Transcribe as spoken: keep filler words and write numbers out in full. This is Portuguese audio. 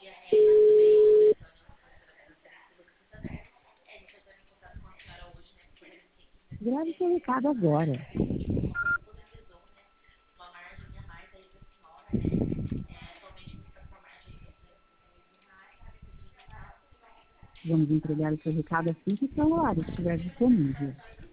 Grave seu recado agora. Vamos entregar o seu recado assim que o seu horário estiver disponível.